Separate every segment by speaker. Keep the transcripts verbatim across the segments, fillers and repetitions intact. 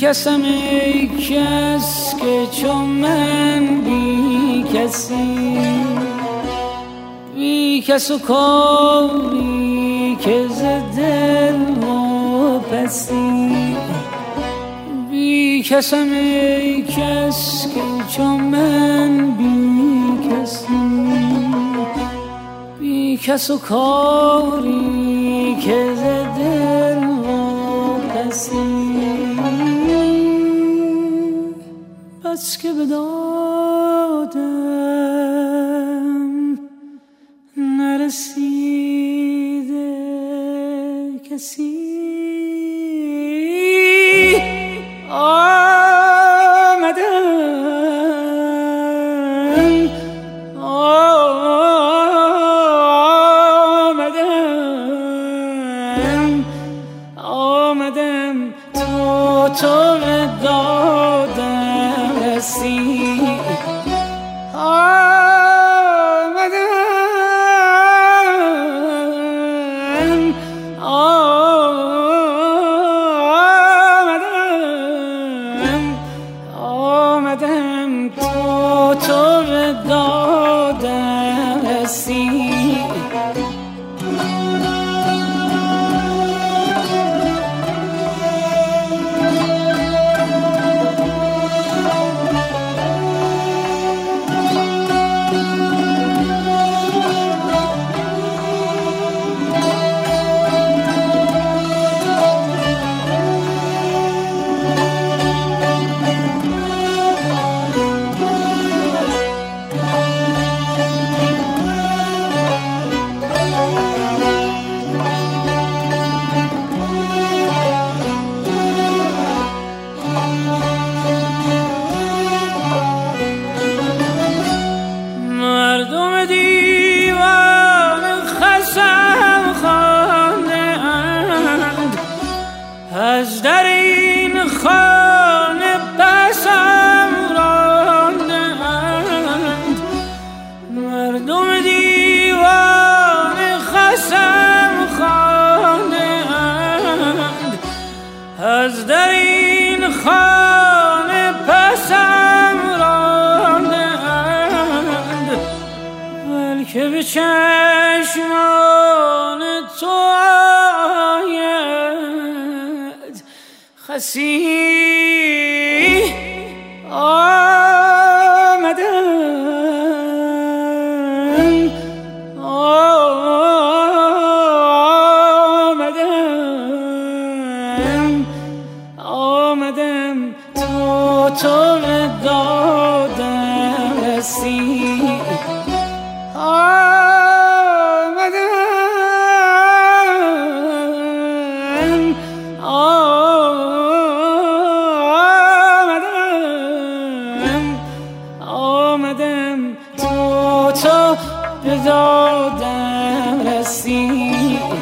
Speaker 1: کسم ای کس که چون من بی کسی، بی کس و کاری که ز دل واپسی. بی کسم ای کس که چون من بی کسی، بی کس و کاری که ز دل واپسی. بس که به دادم نرسیده کسی، آمدم آمدم آمدم تو تو به دادم رسی. آمدم آمدم آمدم تو تو به دادم رسی. مردم دیوان خسم خوانده اند، از در این خانه پسم رانده اند. مردم دیوان خسم خوانده اند، از در این خانه پسم رانده اند. بلکه به چشمان تو آید خسی. آمدم آمدم آمدم تو تو به دادم رسی. آمدم آمدم آمدم تو تو به دادم رسی.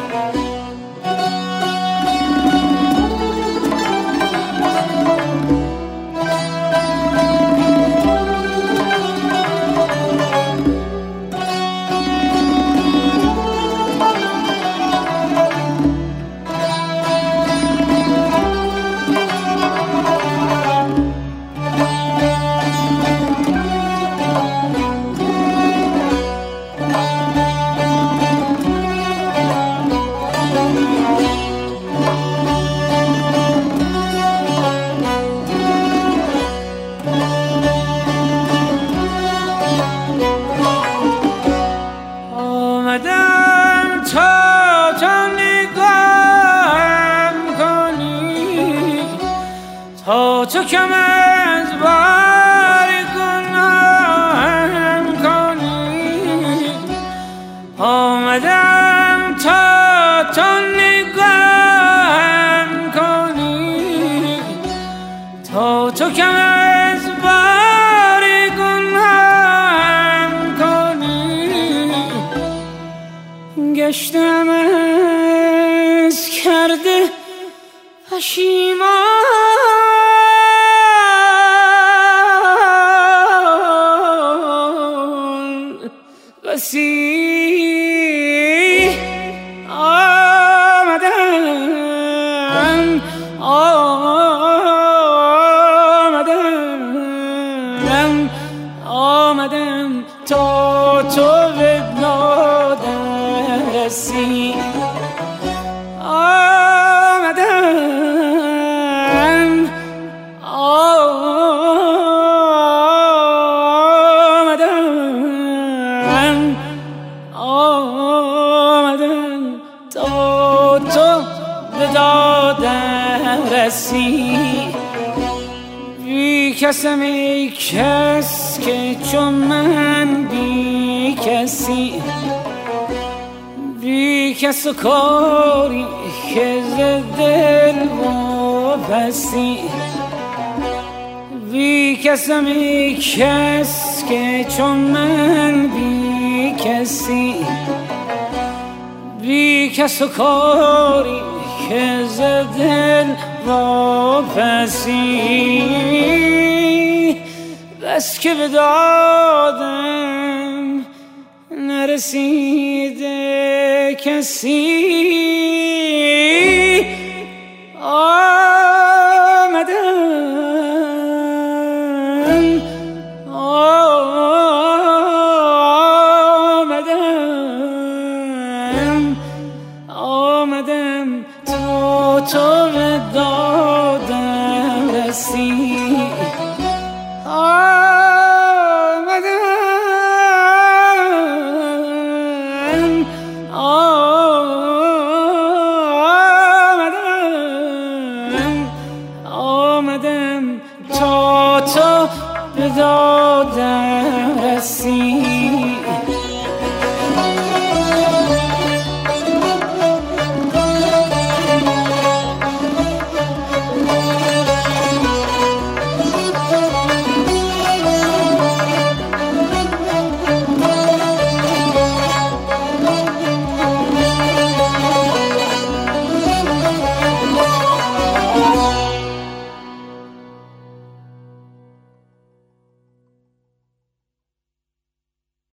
Speaker 1: آمدم تا تا نگاهم کنی، تا تو کم از بار گناهم کنی. آمدم تا تا نگاهم کنی، تا تو کم از بار گناهم کنی. گشتم از کرده پشیمان بسی. آمدم آمدم کسم ای کس که چون من بی کسی، بی کس و کاری که ز دل واپسی. بی کسم ای کس که چون من بی کسی، بی کس و کاری که ز دل واپسی. بس که به دادم نرسیده کسی، آمدم آمدم آمدم تا تو به دادم رسی. آمدم آمدم آمدم تا تو به دادم رسی.